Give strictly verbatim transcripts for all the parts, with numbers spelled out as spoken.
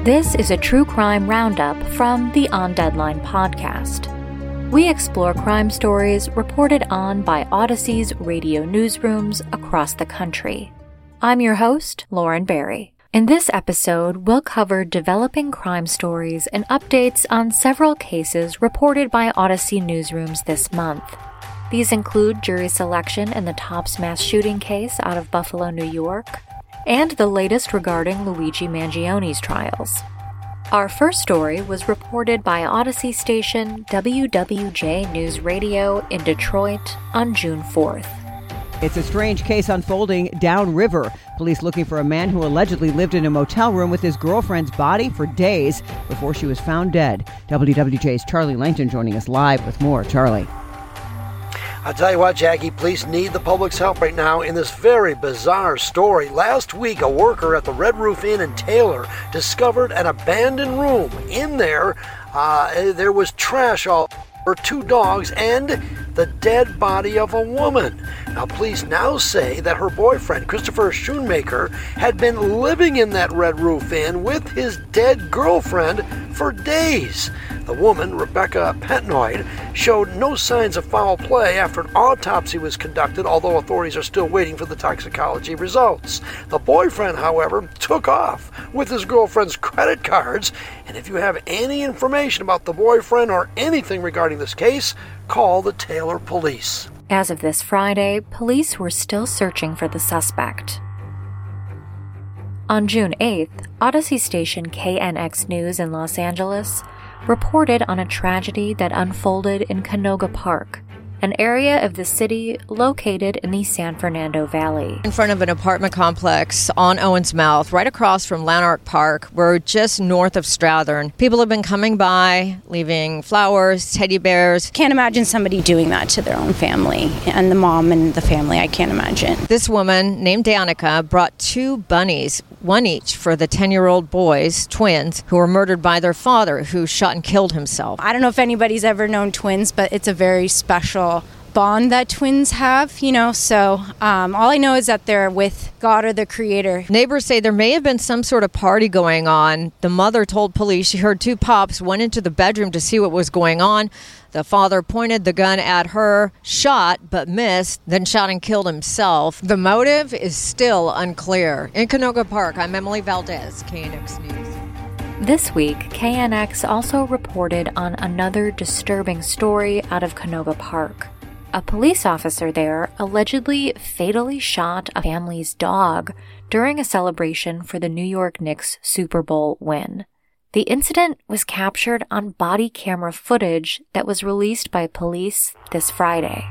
This is a true crime roundup from the On Deadline podcast. We explore crime stories reported on by Odyssey's radio newsrooms across the country. I'm your host, Lauren Barry. In this episode, we'll cover developing crime stories and updates on several cases reported by Odyssey newsrooms this month. These include jury selection in the Tops mass shooting case out of Buffalo, New York, and the latest regarding Luigi Mangione's trials. Our first story was reported by Odyssey station W W J News Radio in Detroit on June fourth. It's a strange case unfolding downriver. Police looking for a man who allegedly lived in a motel room with his girlfriend's body for days before she was found dead. W W J's Charlie Langton joining us live with more. Charlie. I'll tell you what, Jackie, police need the public's help right now in this very bizarre story. Last week, a worker at the Red Roof Inn in Taylor discovered an abandoned room. In there, uh, there was trash all over, two dogs, and the dead body of a woman. Now, police now say that her boyfriend, Christopher Schoonmaker, had been living in that Red Roof Inn with his dead girlfriend for days. The woman, Rebecca Pentnoid, showed no signs of foul play after an autopsy was conducted, although authorities are still waiting for the toxicology results. The boyfriend, however, took off with his girlfriend's credit cards, and if you have any information about the boyfriend or anything regarding this case, call the Taylor Police. As of this Friday, police were still searching for the suspect. On June eighth, Odyssey station K N X News in Los Angeles reported on a tragedy that unfolded in Canoga Park, an area of the city located in the San Fernando Valley. In front of an apartment complex on Owens Mouth, right across from Lanark Park. We're just north of Strathern. People have been coming by, leaving flowers, teddy bears. Can't imagine somebody doing that to their own family, and the mom and the family, I can't imagine. This woman, named Danica, brought two bunnies, one each for the ten-year-old boys, twins, who were murdered by their father, who shot and killed himself. I don't know if anybody's ever known twins, but it's a very special bond that twins have, you know, so um, all I know is that they're with God or the Creator. Neighbors say there may have been some sort of party going on. The mother told police she heard two pops, went into the bedroom to see what was going on. The father pointed the gun at her, shot but missed, then shot and killed himself. The motive is still unclear. In Canoga Park, I'm Emily Valdez, K N X News. This week, K N X also reported on another disturbing story out of Canoga Park. A police officer there allegedly fatally shot a family's dog during a celebration for the New York Knicks Super Bowl win. The incident was captured on body camera footage that was released by police this Friday.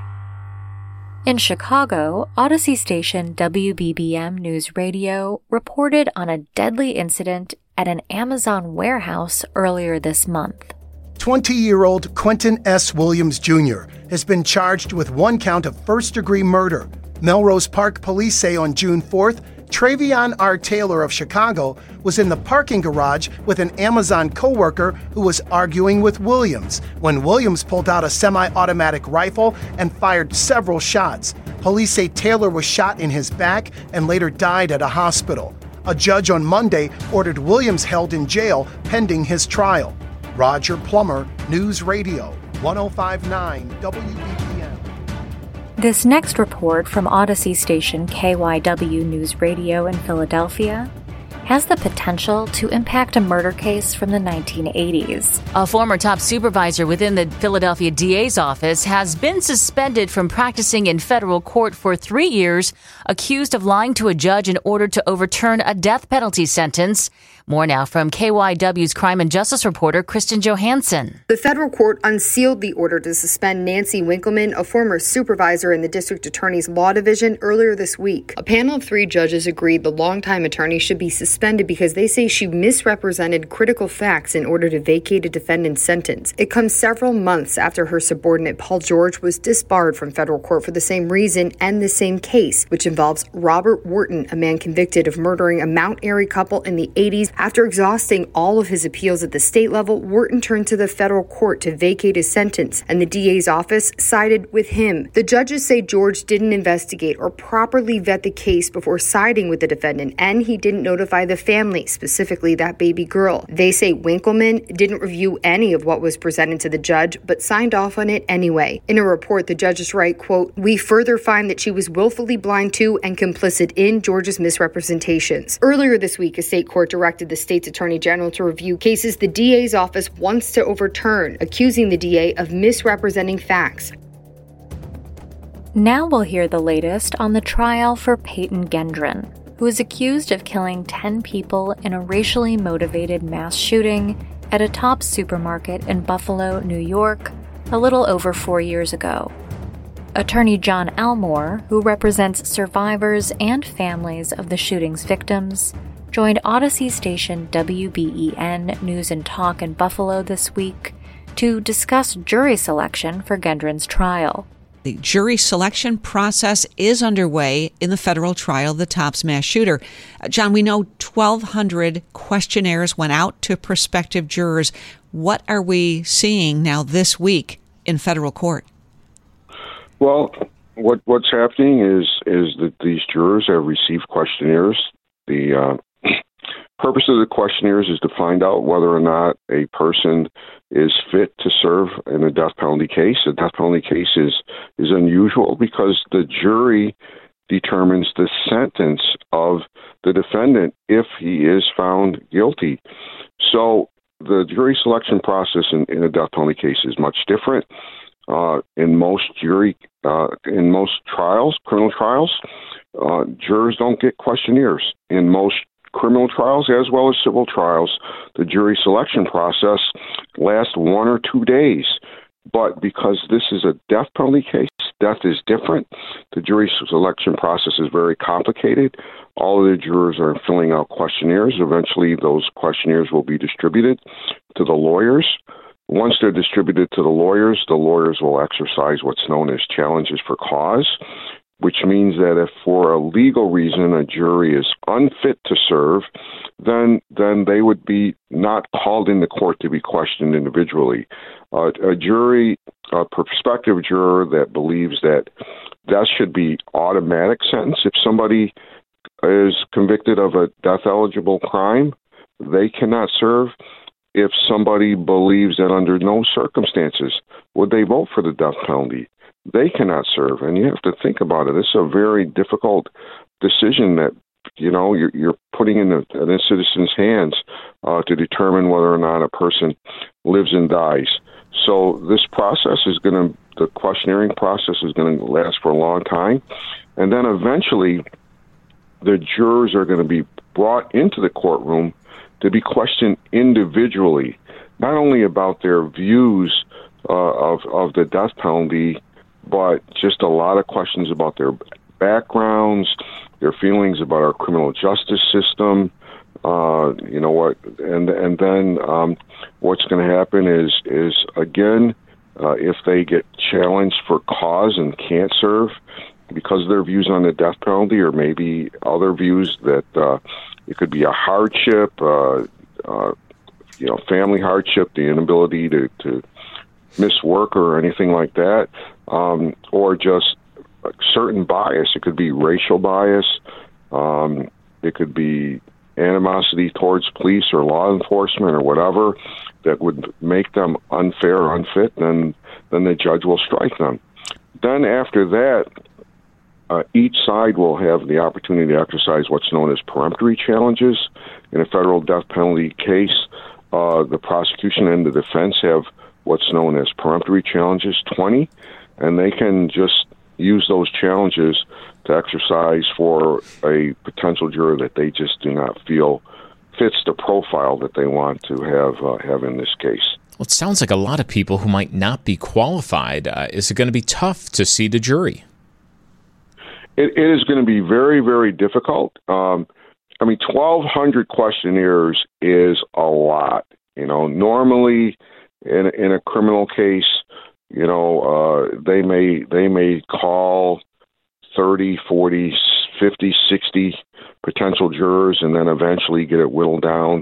In Chicago, Odyssey station W B B M News Radio reported on a deadly incident at an Amazon warehouse earlier this month. twenty-year-old Quentin S. Williams Junior has been charged with one count of first-degree murder. Melrose Park police say on June fourth, Travion R. Taylor of Chicago was in the parking garage with an Amazon coworker who was arguing with Williams when Williams pulled out a semi-automatic rifle and fired several shots. Police say Taylor was shot in his back and later died at a hospital. A judge on Monday ordered Williams held in jail pending his trial. Roger Plummer, News Radio, one oh five point nine W B B M. This next report from Odyssey station K Y W News Radio in Philadelphia has the potential to impact a murder case from the nineteen eighties. A former top supervisor within the Philadelphia D A's office has been suspended from practicing in federal court for three years, accused of lying to a judge in order to overturn a death penalty sentence. More now from K Y W's crime and justice reporter, Kristen Johansson. The federal court unsealed the order to suspend Nancy Winkleman, a former supervisor in the district attorney's law division, earlier this week. A panel of three judges agreed the longtime attorney should be suspended because they say she misrepresented critical facts in order to vacate a defendant's sentence. It comes several months after her subordinate Paul George was disbarred from federal court for the same reason and the same case, which involves Robert Wharton, a man convicted of murdering a Mount Airy couple in the eighties After exhausting all of his appeals at the state level, Wharton turned to the federal court to vacate his sentence, and the D A's office sided with him. The judges say George didn't investigate or properly vet the case before siding with the defendant, and he didn't notify the family, specifically that baby girl. They say Winkleman didn't review any of what was presented to the judge, but signed off on it anyway. In a report, the judges write, quote, "We further find that she was willfully blind to and complicit in George's misrepresentations." Earlier this week, a state court directed the state's attorney general to review cases the D A's office wants to overturn, accusing the D A of misrepresenting facts. Now we'll hear the latest on the trial for Peyton Gendron, who is accused of killing ten people in a racially motivated mass shooting at a Tops supermarket in Buffalo, New York, a little over four years ago. Attorney John Elmore, who represents survivors and families of the shooting's victims, joined Odyssey station W B E N News and Talk in Buffalo this week to discuss jury selection for Gendron's trial. The jury selection process is underway in the federal trial of the Tops mass shooter. Uh, John, we know twelve hundred questionnaires went out to prospective jurors. What are we seeing now this week in federal court? Well, what what's happening is is that these jurors have received questionnaires. The uh, purpose of the questionnaires is to find out whether or not a person is fit to serve in a death penalty case. A death penalty case is, is unusual because the jury determines the sentence of the defendant if he is found guilty. So the jury selection process in, in a death penalty case is much different. Uh, in most jury, uh, in most trials, criminal trials, uh, jurors don't get questionnaires. In most criminal trials as well as civil trials, the jury selection process lasts one or two days. But because this is a death penalty case, death is different. The jury selection process is very complicated. All of the jurors are filling out questionnaires. Eventually, those questionnaires will be distributed to the lawyers. Once they're distributed to the lawyers, the lawyers will exercise what's known as challenges for cause, which means that if for a legal reason a jury is unfit to serve, then then they would be not called into court to be questioned individually. Uh, a jury, a prospective juror that believes that that should be automatic sentence. If somebody is convicted of a death-eligible crime, they cannot serve. If somebody believes that under no circumstances would they vote for the death penalty, they cannot serve. And you have to think about it. It's a very difficult decision that, you know, you're, you're putting in, the, in a citizen's hands uh, to determine whether or not a person lives and dies. So this process is going to, the questionnaire process is going to last for a long time. And then eventually the jurors are going to be brought into the courtroom to be questioned individually, not only about their views uh, of, of the death penalty, but just a lot of questions about their backgrounds, their feelings about our criminal justice system. Uh, you know what, and and then um, what's going to happen is is again, uh, if they get challenged for cause and can't serve because of their views on the death penalty, or maybe other views that uh, it could be a hardship, uh, uh, you know, family hardship, the inability to, to miss work or anything like that, um, or just a certain bias. It could be racial bias. Um, it could be animosity towards police or law enforcement or whatever that would make them unfair or unfit. Then, then the judge will strike them. Then after that, Uh, each side will have the opportunity to exercise what's known as peremptory challenges. In a federal death penalty case, uh, the prosecution and the defense have what's known as peremptory challenges, twenty, and they can just use those challenges to exercise for a potential juror that they just do not feel fits the profile that they want to have uh, have in this case. Well, it sounds like a lot of people who might not be qualified. Uh, is it going to be tough to seat a jury? It, it is going to be very, very difficult. Um, I mean, twelve hundred questionnaires is a lot. You know, normally in in a criminal case, you know, uh, they may they may call thirty, forty, fifty, sixty potential jurors, and then eventually get it whittled down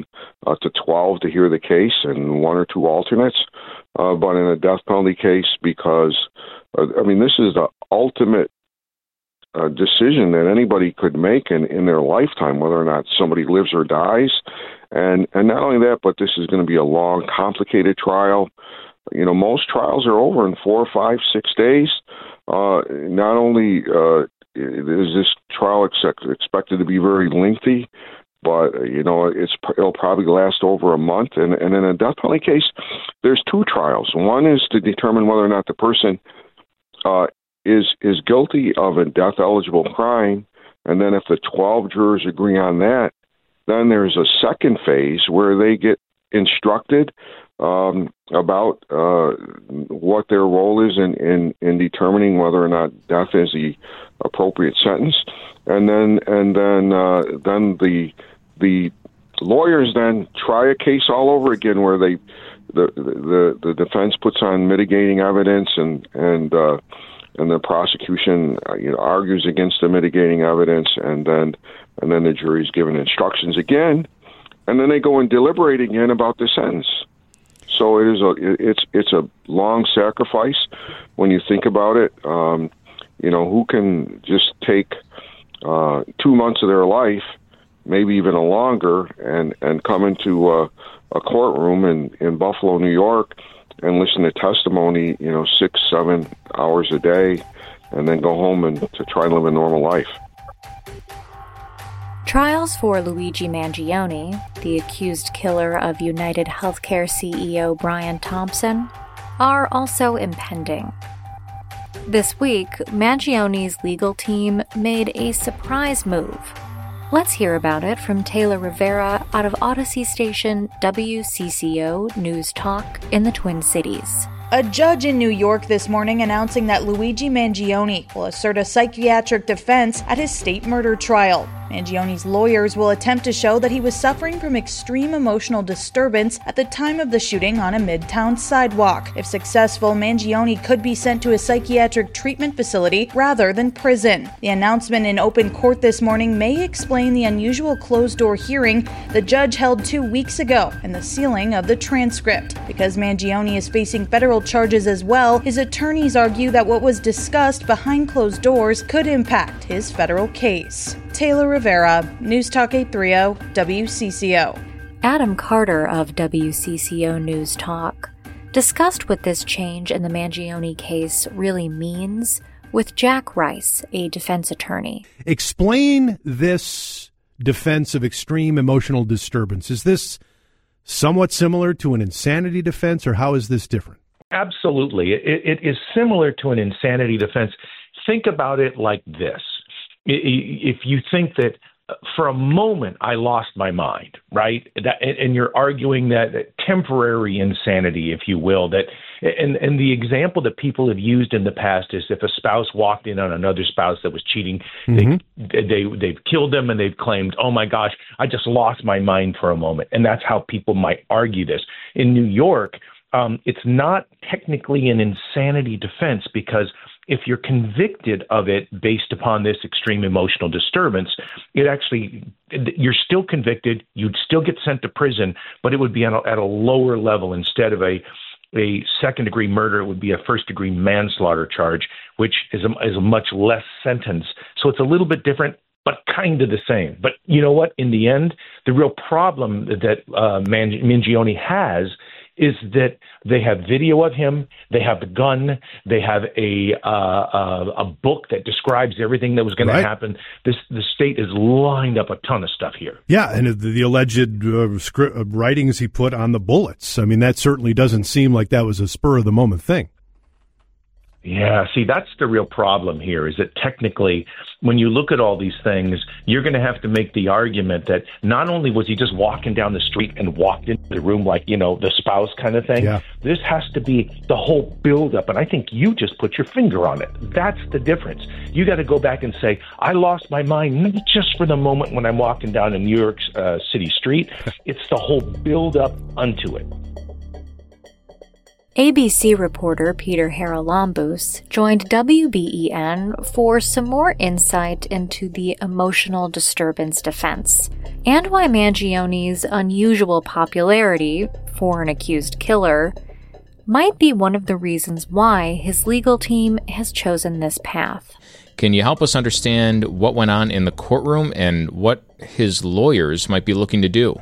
uh, to twelve to hear the case and one or two alternates. Uh, but in a death penalty case, because, uh, I mean, this is the ultimate uh, decision that anybody could make in, in their lifetime, whether or not somebody lives or dies. And, and not only that, but this is going to be a long, complicated trial. You know, most trials are over in four, five, six days. Uh, not only uh, is this trial ex- expected to be very lengthy, but, you know, it's it'll probably last over a month. And, and in a death penalty case, there's two trials. One is to determine whether or not the person uh, is is guilty of a death-eligible crime. And then if the twelve jurors agree on that, then there's a second phase where they get instructed um, about uh, what their role is in, in, in determining whether or not death is the appropriate sentence. And then and then uh, then the The lawyers then try a case all over again, where they, the the, the defense puts on mitigating evidence, and and uh, and the prosecution uh, you know argues against the mitigating evidence, and then and then the jury's given instructions again, and then they go and deliberate again about the sentence. So it is a it's it's a long sacrifice when you think about it. Um, you know, who can just take uh, two months of their life, maybe even a longer, and, and come into a, a courtroom in, in Buffalo, New York, and listen to testimony, you know, six, seven hours a day, and then go home and to try and live a normal life. Trials for Luigi Mangione, the accused killer of United Healthcare C E O Brian Thompson, are also impending. This week, Mangione's legal team made a surprise move. Let's hear about it from Taylor Rivera out of Odyssey station W C C O News Talk in the Twin Cities. A judge in New York this morning announcing that Luigi Mangione will assert a psychiatric defense at his state murder trial. Mangione's lawyers will attempt to show that he was suffering from extreme emotional disturbance at the time of the shooting on a Midtown sidewalk. If successful, Mangione could be sent to a psychiatric treatment facility rather than prison. The announcement in open court this morning may explain the unusual closed-door hearing the judge held two weeks ago and the sealing of the transcript. Because Mangione is facing federal charges as well, his attorneys argue that what was discussed behind closed doors could impact his federal case. Taylor Rivera, News Talk eight thirty W C C O. Adam Carter of W C C O News Talk discussed what this change in the Mangione case really means with Jack Rice, a defense attorney. Explain this defense of extreme emotional disturbance. Is this somewhat similar to an insanity defense, or how is this different? Absolutely. It, it is similar to an insanity defense. Think about it like this. If you think that for a moment I lost my mind, right? That, and you're arguing that temporary insanity, if you will, that, and, and the example that people have used in the past is if a spouse walked in on another spouse that was cheating, mm-hmm. they, they, they've killed them and they've claimed, oh my gosh, I just lost my mind for a moment. And that's how people might argue this. In New York, um, it's not technically an insanity defense, because if you're convicted of it based upon this extreme emotional disturbance, it actually, you're still convicted, you'd still get sent to prison, but it would be at a, at a lower level. Instead of a a second degree murder, it would be a first degree manslaughter charge, which is a, is a much less sentence. So it's a little bit different, but kind of the same. But you know what? In the end, the real problem that uh, Mangione has is that they have video of him, they have the gun, they have a uh, uh, a book that describes everything that was going right. to happen. This the state has lined up a ton of stuff here. Yeah, and the, the alleged uh, script, uh, writings he put on the bullets. I mean, that certainly doesn't seem like that was a spur of the moment thing. Yeah, see, that's the real problem here, is that technically, when you look at all these things, you're going to have to make the argument that not only was he just walking down the street and walked into the room like, you know, the spouse kind of thing, yeah. This has to be the whole buildup, and I think you just put your finger on it. That's the difference. You got to go back and say, I lost my mind not just for the moment when I'm walking down a New York uh, City street. It's the whole buildup unto it. A B C reporter Peter Haralambous joined W B E N for some more insight into the emotional disturbance defense and why Mangione's unusual popularity for an accused killer might be one of the reasons why his legal team has chosen this path. Can you help us understand what went on in the courtroom and what his lawyers might be looking to do?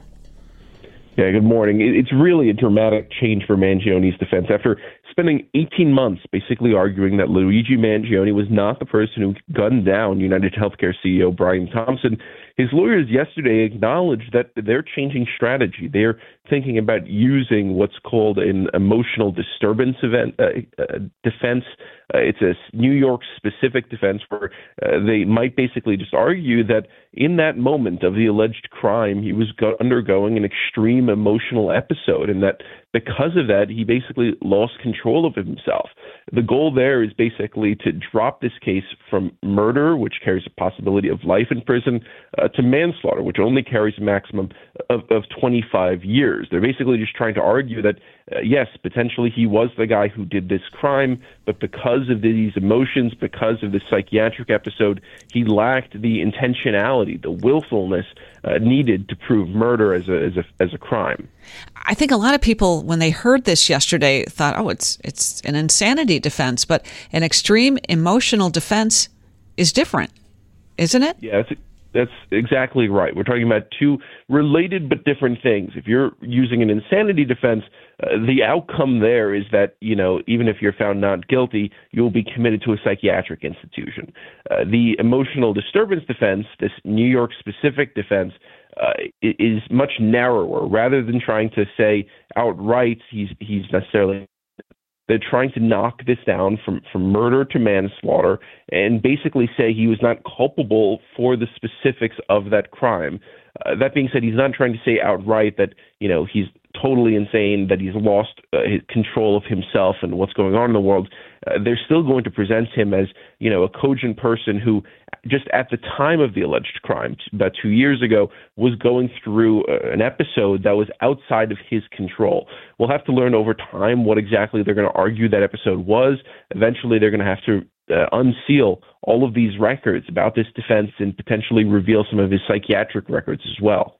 Yeah, good morning. It's really a dramatic change for Mangione's defense. After spending eighteen months basically arguing that Luigi Mangione was not the person who gunned down United Healthcare C E O Brian Thompson, his lawyers yesterday acknowledged that they're changing strategy. They're thinking about using what's called an emotional disturbance event uh, uh, defense. Uh, it's a New York-specific defense where uh, they might basically just argue that in that moment of the alleged crime, he was go- undergoing an extreme emotional episode, and that because of that, he basically lost control of himself. The goal there is basically to drop this case from murder, which carries a possibility of life in prison, uh, to manslaughter, which only carries a maximum of, of twenty-five years. They're basically just trying to argue that, uh, yes, potentially he was the guy who did this crime, but because of these emotions, because of this psychiatric episode, he lacked the intentionality, the willfulness uh, needed to prove murder as a, as a as a crime. I think a lot of people, when they heard this yesterday, thought, oh, it's it's an insanity defense, but an extreme emotional defense is different, isn't it? Yeah, that's, that's exactly right. We're talking about two related but different things. If you're using an insanity defense, uh, the outcome there is that, you know, even if you're found not guilty, you'll be committed to a psychiatric institution. Uh, the emotional disturbance defense, this New York-specific defense, Uh, is much narrower. Rather than trying to say outright he's he's necessarily, they're trying to knock this down from, from murder to manslaughter and basically say he was not culpable for the specifics of that crime. Uh, that being said, he's not trying to say outright that, you know, he's totally insane, that he's lost uh, his control of himself and what's going on in the world. Uh, they're still going to present him as, you know, a cogent person who just at the time of the alleged crime, about two years ago, was going through uh, an episode that was outside of his control. We'll have to learn over time what exactly they're going to argue that episode was. Eventually, they're going to have to uh, unseal all of these records about this defense and potentially reveal some of his psychiatric records as well.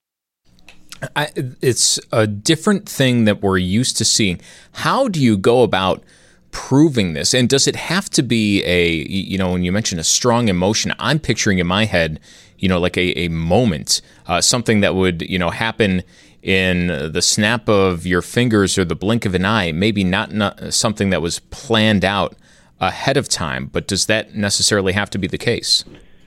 I, it's a different thing that we're used to seeing. How do you go about proving this? And does it have to be a, you know, when you mention a strong emotion, I'm picturing in my head, you know, like a, a moment, uh, something that would, you know, happen in the snap of your fingers or the blink of an eye, maybe not, not something that was planned out ahead of time, but does that necessarily have to be the case?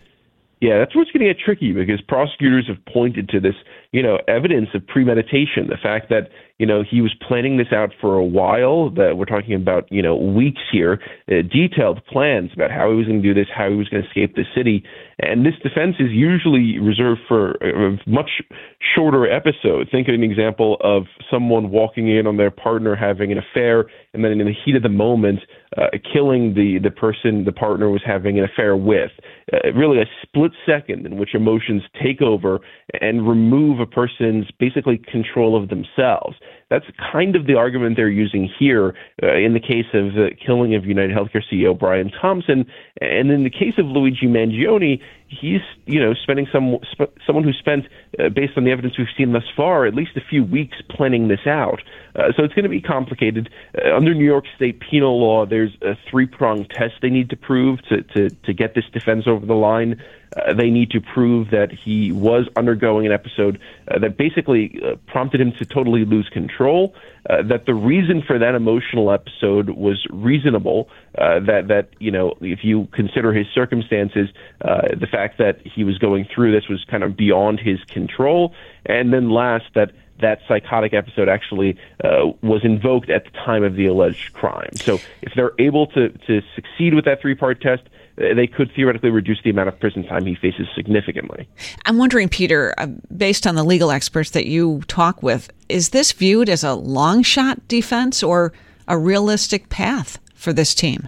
Yeah, that's what's going to get tricky because prosecutors have pointed to this, you know, evidence of premeditation, the fact that, you know, he was planning this out for a while, that we're talking about, you know, weeks here, uh, detailed plans about how he was going to do this, how he was going to escape the city. And this defense is usually reserved for a much shorter episode. Think of an example of someone walking in on their partner having an affair and then in the heat of the moment, uh, killing the, the person the partner was having an affair with. Uh, really a split second in which emotions take over and remove a person's basically control of themselves. That's kind of the argument they're using here uh, in the case of the killing of United Healthcare C E O Brian Thompson. And in the case of Luigi Mangione, he's, you know, spending some sp- someone who spent, uh, based on the evidence we've seen thus far, at least a few weeks planning this out. Uh, so it's going to be complicated. Uh, under New York State penal law, there's a three-pronged test they need to prove to, to, to get this defense over the line. Uh, they need to prove that he was undergoing an episode uh, that basically uh, prompted him to totally lose control, uh, that the reason for that emotional episode was reasonable, uh, that, that, you know, if you consider his circumstances, uh, the fact that he was going through this was kind of beyond his control, and then last, that that psychotic episode actually uh, was invoked at the time of the alleged crime. So if they're able to, to succeed with that three-part test, they could theoretically reduce the amount of prison time he faces significantly. I'm wondering, Peter, uh, based on the legal experts that you talk with, is this viewed as a long-shot defense or a realistic path for this team?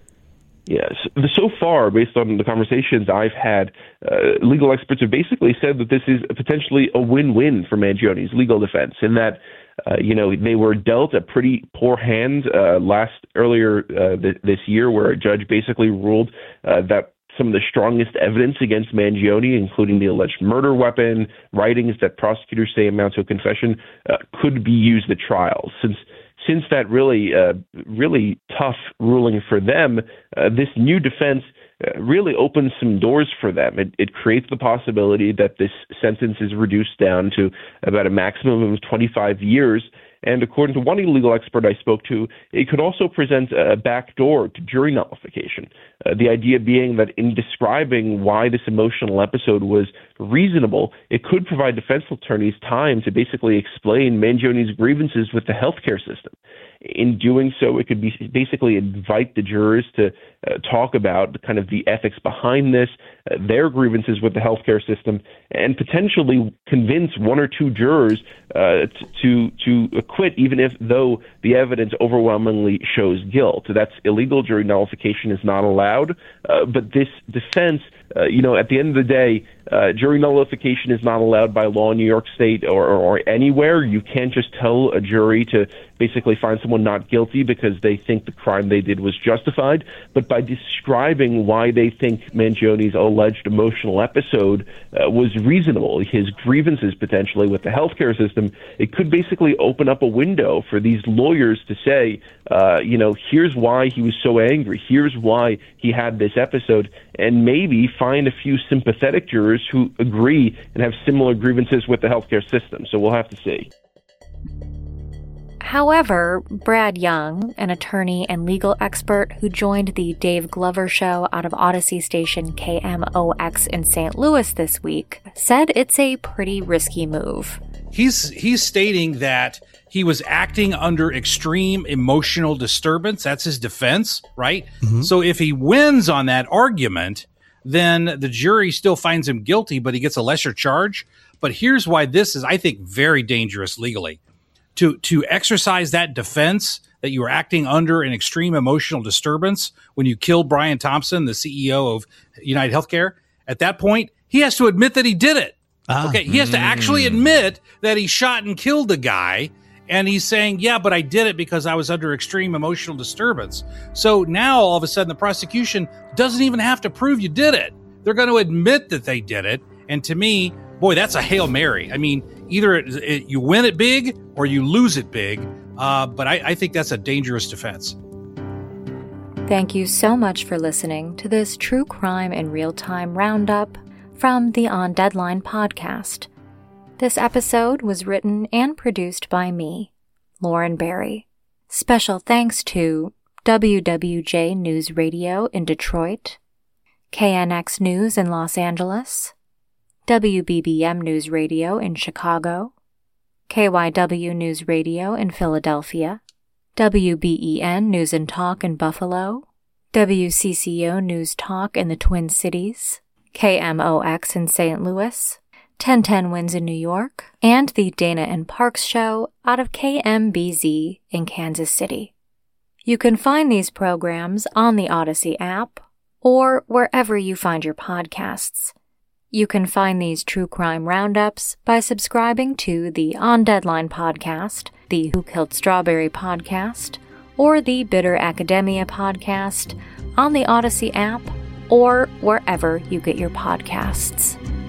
Yes. So far, based on the conversations I've had, uh, legal experts have basically said that this is potentially a win-win for Mangione's legal defense, in that Uh, you know, they were dealt a pretty poor hand uh, last earlier uh, th- this year, where a judge basically ruled uh, that some of the strongest evidence against Mangione, including the alleged murder weapon, writings that prosecutors say amount to a confession, uh, could be used at trial. Since since that really uh, really tough ruling for them, uh, this new defense uh, really opens some doors for them. It, it creates the possibility that this sentence is reduced down to about a maximum of twenty-five years. And according to one legal expert I spoke to, it could also present a backdoor to jury nullification. Uh, the idea being that in describing why this emotional episode was reasonable, it could provide defense attorneys time to basically explain Mangione's grievances with the healthcare system. In doing so, it could be basically invite the jurors to uh, talk about kind of the ethics behind this, uh, their grievances with the healthcare system, and potentially convince one or two jurors uh, to to acquit, even if though the evidence overwhelmingly shows guilt. That's illegal. Jury nullification is not allowed. Uh, but this defense, uh, you know, at the end of the day, uh, jury nullification is not allowed by law in New York State or, or, or anywhere. You can't just tell a jury to basically find someone not guilty because they think the crime they did was justified. But by describing why they think Mangione's alleged emotional episode uh, was reasonable, his grievances potentially with the healthcare system, it could basically open up a window for these lawyers to say, uh, you know, here's why he was so angry. Here's why he had this episode, and maybe find a few sympathetic jurors who agree and have similar grievances with the healthcare system. So we'll have to see. However, Brad Young, an attorney and legal expert who joined the Dave Glover show out of Odyssey station K M O X in Saint Louis this week, said it's a pretty risky move. He's he's stating that he was acting under extreme emotional disturbance. That's his defense, right? Mm-hmm. So if he wins on that argument, then the jury still finds him guilty, but he gets a lesser charge. But here's why this is, I think, very dangerous legally. To to exercise that defense that you were acting under an extreme emotional disturbance when you killed Brian Thompson, the C E O of United Healthcare, at that point, he has to admit that he did it. Ah. Okay, he has to actually admit that he shot and killed the guy, and he's saying, yeah, but I did it because I was under extreme emotional disturbance. So now, all of a sudden, the prosecution doesn't even have to prove you did it. They're going to admit that they did it, and to me, boy, that's a Hail Mary. I mean, either it, it, you win it big or you lose it big, uh, but I, I think that's a dangerous defense. Thank you so much for listening to this True Crime in Real Time Roundup from the On Deadline podcast. This episode was written and produced by me, Lauren Barry. Special thanks to W W J News Radio in Detroit, K N X News in Los Angeles, W B B M News Radio in Chicago, K Y W News Radio in Philadelphia, W B E N News and Talk in Buffalo, W C C O News Talk in the Twin Cities, K M O X in Saint Louis, ten ten Winds in New York, and the Dana and Parks Show out of K M B Z in Kansas City. You can find these programs on the Odyssey app or wherever you find your podcasts. You can find these true crime roundups by subscribing to the On Deadline podcast, the Who Killed Strawberry podcast, or the Bitter Academia podcast on the Odyssey app or wherever you get your podcasts.